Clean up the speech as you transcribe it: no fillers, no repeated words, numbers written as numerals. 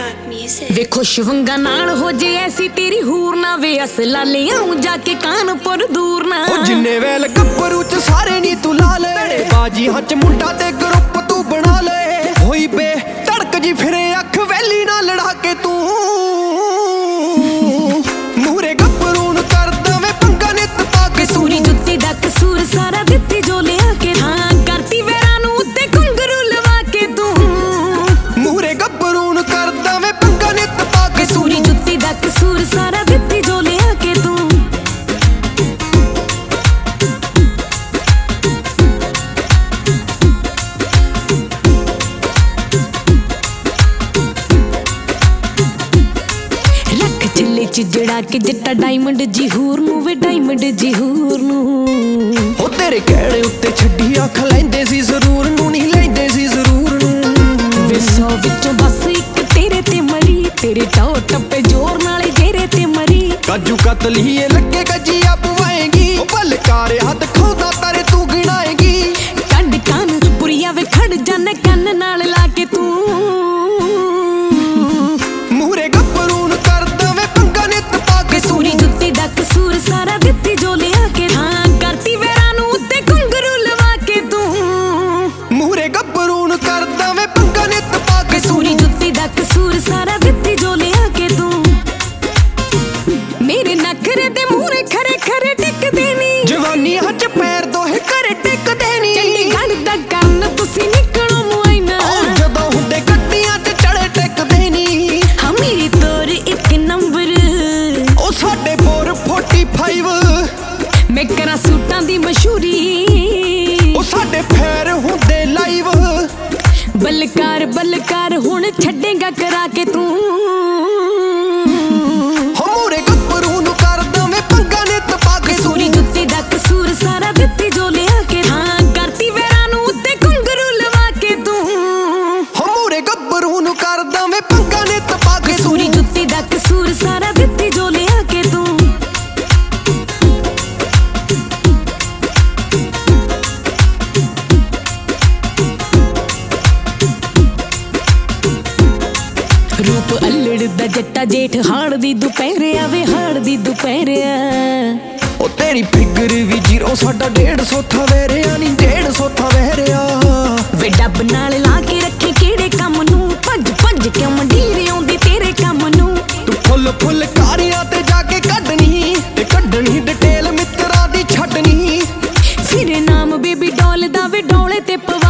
ਵੇ ਖੁਸ਼ ਵੰਗਾ ਨਾਲ ਹੋ ਜੇ ਐਸੀ ਤੇਰੀ ਹੂਰ ਨਾ ਵੇ ਅਸਲਾ ਲਿਆਉਂ ਜਾ ਕੇ ਕਾਨਪੁਰ ਦੂਰ ਨਾ ਉਹ ਜਿੰਨੇ ਵੈਲ ਗੱਭਰੂ ਚ ਸਾਰੇ ਨੀ ਤੂੰ ਲਾ ਲੈ ਬਾਜੀ ਹੱਥ ਮੁੰਡਾ ਤੇ ਗਰੁੱਪ ਤੂੰ ਬਣਾ ਲੈ ਹੋਈ ਬੇ ਧੜਕ ਜੀ ਫਿਰੇ ਅੱਖ ਵੈਲੀ ਨਾਲ ਲੜਾ ਕੇ ਤੂੰ ਮੂਰੇ ਗੱਭਰੂ ਨੂੰ ਕਰ ਦਵੇਂ ਪੰਗਾ ਨਿੱਤ ਪਾ ਕੇ ਸੂਰੀ ਜੁੱਤੀ ਦਾ ਕਸੂਰ ਸਾਰਾ ਦਿੱਤੀ ਜੋ ਲਿਆ ਕੇ ਹਾਂ ਕਰਤੀ ਵੇਰਾਂ ਨੂੰ ਉੱਤੇ ਘੁੰਗਰੂ ਲਵਾ ਕੇ ਤੂੰ ਮੂਰੇ ਗੱਭਰੂ ਨੂੰ ਕਰ ਦਵੇਂ ਪੰਗਾ ਨਿੱਤ ਪਾ ਕੇ ਸੂਰੀ ਜੁੱਤੀ ਦਾ ਕਸੂਰ ਸਾਰਾ ਦਿੱਤੀ ਜੋ ਲਿਆ ਕੇ ਤੂੰ ਜਿਹੜਾ ਕਿ ਜੱਟਾ ਡਾਇਮੰਡ ਜੀ ਹੂਰ ਨੂੰ ਵੇ ਡਾਇਮੰਡ ਜੀ ਹੂਰ ਨੂੰ ਉਹ ਤੇਰੇ ਕਹਿਣੇ ਉੱਤੇ ਛੱਡੀ ਅੱਖ ਲੈਂਦੇ ਸੀ ਜ਼ਰੂਰ ਨੂੰ ਨਹੀਂ ਲੈਂਦੇ ਸੀ ਜ਼ਰੂਰ ਨੂੰ ਵੇ 100 ਵਿੱਚੋਂ ਬਸ ਇੱਕ ਤੇਰੇ ਤੇ ਮਰੀ ਤੇਰੇ ਟੋ ਟੱਪੇ ਜ਼ੋਰ ਨਾਲੇ ਜੇਰੇ ਤੇ ਮਰੀ ਕਾਜੂ ਕਤਲੀਏ ਲੱਗੇ ਗੱਜੀਆ ਪਵਾਏਗੀ ਉਹ ਬਲਕਾਰੇ ਹੱਥ ਖੋਦਾ ਤਾਰੇ ਤੂੰ ਗਿਣਾਏਗੀ ਕੰਡ ਕੰਨ ਪੁਰੀਆ ਵੇ ਖੜ ਜਾਣੇ ਕੰਨ ਨਾਲ ਲਾ ਕੇ ਤੂੰ ਮੂਰੇ ਗੱਭਰੂ ਨੂੰ ਕਰ ਦਵੇਂ ਪੰਗਾ ਨਿੱਤ ਪਾ ਕੇ ਸੂਰੀ ਜੁੱਤੀ ਦਾ ਕਸੂਰ ਸਾਰਾ ਦਿੱਤੀ ਜੋ ਲਿਆ ਕੇ ਹਾਂ ਕਰਤੀ ਵੇਰਾਂ ਨੂੰ ਉੱਤੇ ਘੁੰਗਰੂ ਲਵਾ ਕੇ ਤੂੰ ਮੂਰੇ ਗੱਭਰੂ ਨੂੰ ਕਰ ਦਵੇਂ ਪੰਗਾ ਨਿੱਤ ਪਾ ਕੇ ਸੂਰੀ ਜੁੱਤੀ ਦਾ ਕਸੂਰ ਸਾਰਾ ਦਿੱਤੀ ਜੋ ਲਿਆ ਕੇ ਤੂੰ ਮੇਰੇ ਨਖਰੇ ਤੇ ਮੂਰੇ ਖਰੇ ਖਰੇ ਟਿਕਦੇ ਨੀ ਜਵਾਨੀ ਹੱਥ ਪੈਰ ਦੋਹੇ ਘਰੇ ਟਿਕਦੇ ਨੀ ਚੰਡੀਗੜ੍ਹ ਦਾ ਕੰਨ ਤੁਸੀਂ ਨਿਕਲੋ ਮੁਆਇਨਾ ਜਦੋਂ ਹੁੰਦੇ ਗੱਡੀਆਂ 'ਚ ਚੜੇ ਟਿਕਦੇ ਨੀ ਹਾਂ ਮੇਰੀ ਤੋਰ ਇੱਕ ਨੰਬਰ ਉਹ ਸਾਡੇ 445 ਮੈਂ ਕਰਾਂ ਸੂਟਾਂ ਦੀ ਮਸ਼ਹੂਰੀ ਉਹ ਸਾਡੇ ਫੇਰ ਹੁੰਦੇ ਲਾਈਵ ਬਲਕਾਰ ਬਲਕਾਰ ਹੁਣ ਛੱਡੇਗਾ ਕਰਾ ਕੇ ਤੂੰ ਮੂਰੇ ਗੱਭਰੂ ਨੂੰ ਕਰ ਦਵੇਂ ਪੰਗਾ ਨਿੱਤ ਪਾ ਕੇ ਸੂਰੀ ਜੁੱਤੀ ਦਾ ਕਸੂਰ ਸਾਰਾ ਦਿੱਤੀ ਜੋ ਲਿਆ ਕੇ ਹਾਂ ਕਰਤੀ ਵੇਰਾਂ ਨੂੰ ਉੱਤੇ ਘੁੰਗਰੂ ਲਵਾ ਕੇ ਤੂੰ ਮੂਰੇ ਗੱਭਰੂ ਨੂੰ ਕਰ ਦਵੇਂ ਪੰਗਾ ਨਿੱਤ ਪਾ ਕੇ ਸੂਰੀ ਜੁੱਤੀ ਦਾ ਕਸੂਰ ਸਾਰਾ ਦਿੱਤੀ ਜੋ ਲਿਆ ਕੇ ਤੂੰ ਰੂਪ ਅਲੜ ਦਾ ਜੱਟਾ ਜੇਠ ਹਾੜ ਦੀ ਦੁਪਹਿਰੇ ਆਵੇ ਹਾੜ ਦੀ ਦੁਪਹਿਰੇ ਉਹ ਤੇਰੀ ਫਿਗਰ ਵੀ ਜੀਰੋ ਸਾਡਾ 150 ਥਵੇਰਿਆ ਨਹੀਂ 150 ਥਵੇਰਿਆ ਵੇ ਡੱਬ ਨਾਲ ਲਾ ਕੇ ਰੱਖੀ ਕਿਹੜੇ ਕੰਮ ਨੂੰ ਭੱਜ ਭੱਜ ਕਿਉਂ ਮੰਡੀਰ ਆਉਂਦੀ ਤੇਰੇ ਕੰਮ ਨੂੰ ਤੂੰ ਫੁੱਲ ਫੁੱਲ ਕਾਰਿਆਂ ਤੇ ਜਾ ਕੇ ਕੱਢਣੀ ਡਿਟੇਲ ਮਿੱਤਰਾਂ ਦੀ ਛੱਡਣੀ ਫਿਰ ਨਾਮ ਬੇਬੀ ਡੋਲ ਦਾ ਵੇ ਡੋਲੇ ਤੇ ਪਵਾ